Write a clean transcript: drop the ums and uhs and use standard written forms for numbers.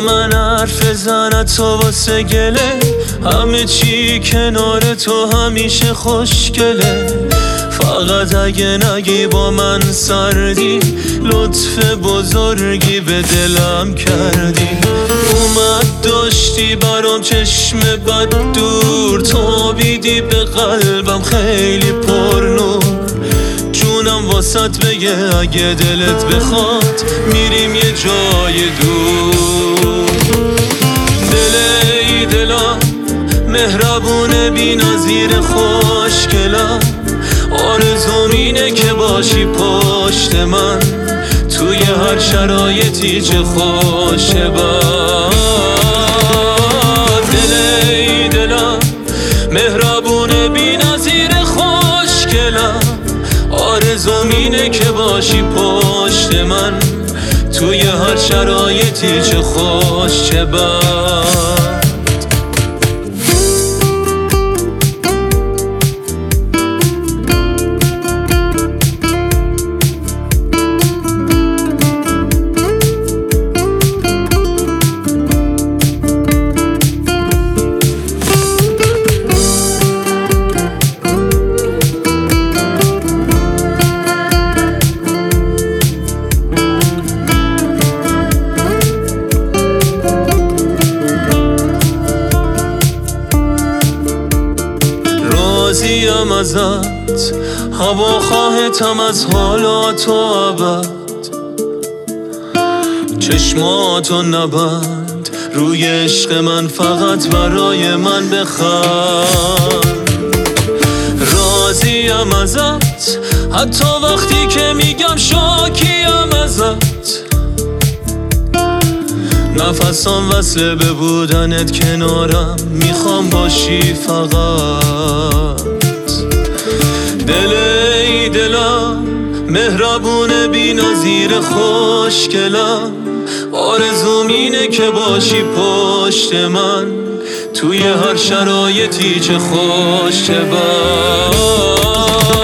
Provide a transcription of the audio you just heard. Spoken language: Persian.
من حرف زنت تو واسه گله، همه چی کنار تو همیشه خوشگله. فقط اگه نگی با من سردی، لطف بزرگی به دلم کردی. اومد داشتی برام چشم بد دور، تو بیدی به قلبم خیلی پرنور. جونم واسط بگه اگه دلت بخواد، میریم یه جای دور. دل ای دلم مهربونه بی نظیر خوشگلم، آرزوم اینه که باشی پشت من، توی هر شرایطی چه خوشه باد. دل ای دلم مهربونه بی نظیر خوشگلم، آرزوم اینه که باشی پشت من، توی هر شرایطی چه خوش چه بد. راضیم ازت، هوا خواهتم از حالاتو ابد. چشماتو نبند روی عشق من، فقط برای من بخند. راضیم ازت حتی وقتی که میگم شاکیم ازت. نفسام وصله به بودنت کنارم، میخوام باشی فقط. دل ای دلم مهربونه بی نظیر خوشگلم، آرزوم اینه که باشی پشت من، توی هر شرایطی چه خوش چه بد.